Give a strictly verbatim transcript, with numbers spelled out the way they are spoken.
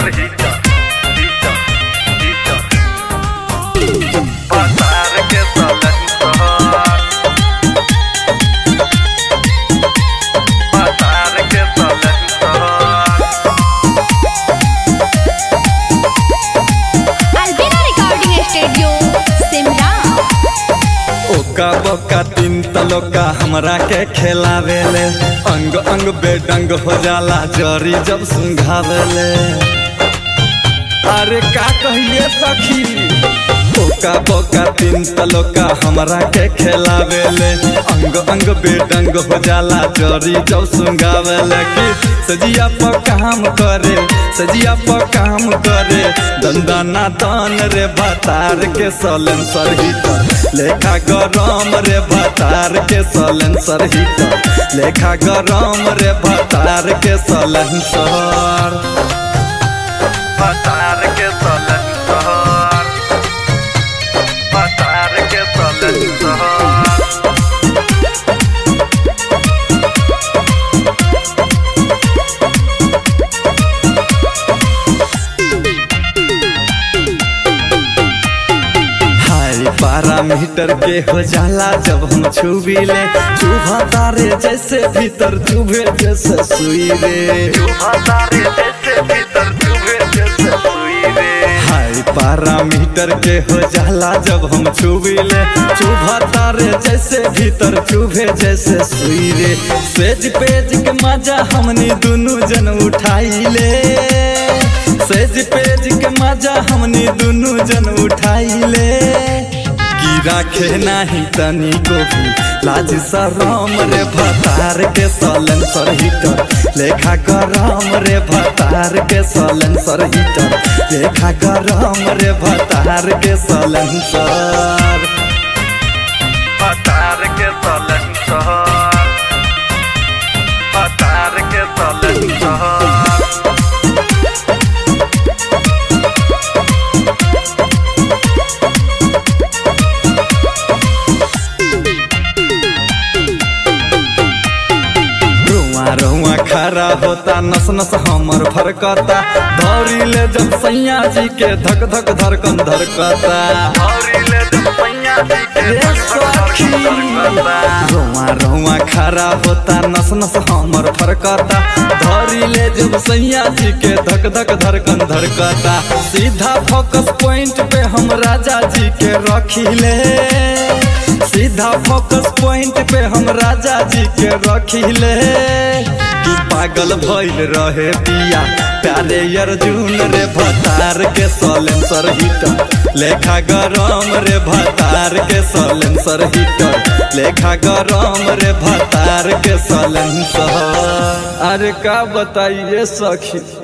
Silencer heater heater heater बाजार के silencer बाजार के silencer Albina Recording Studio, Simla. ओका बोका तीन तलोका हमरा के खेलावेले अंग अंग बेडंग हो जाला जरी जब सुंघावेले। अरे का कहिए सखी ओका बोका तीन तलोका हमरा के खेलावेले अंग अंग बेडंग हो जाला जरी जब सुंघावेले। कि सजिया पर काम करे सजिया पर काम करे दंदाना दान रे भतार के सलेंसर हीटर लेखा गरम रे भतार के सलेंसर हीटर लेखा गरम रे भतार के सलेंसर बाजार के सलेंसर बाजार के सलेंसर बारह मीटर के हो जाला जब हम छुबीले चुभा तारे जैसे भीतर चुभे जैसे सुई रे बाजार जैसे भीतर चुभे जैसे सुई रे हाय बारह मीटर के हो जाला जब हम छुबीले चुभा तारे जैसे भीतर चुभे जैसे सुई रे। सेज पेज के मजा हमनी दुनू जन उठाइले सेज पेज के मजा हमनी दुनू जन उठाइले। की राखे नाही तनी को भी लाज शरम रे भतार के सलेंसर हीटर लेखा गरम रे भतार के सलेंसर हीटर लेखा गरम रे भतार के सलेंसर बाजार के सलेंसर बाजार के सलेंसर रुआ खरा होता नस नस हमर फरकता धौरी ले जब सैया जी के धक धक धड़कन धड़कता रुआ रुआ खरा होता नस नस हमर फरकता धौरी ले जब सैया जी के धक धक धड़कन धड़कता। सीधा फोकस पॉइंट पे हम राजा जी के रखिले सीधा फोकस पॉइंट पे हम राजा जी के रखिले। कि पागल भइल रहे पिया प्यारे अर्जुन रे भतार के सलेंसर हीटर लेखा गरम रे भतार के सलेंसर हीटर लेखा गरम रे भतार के सलेंसर। अरे का बताइए सखी।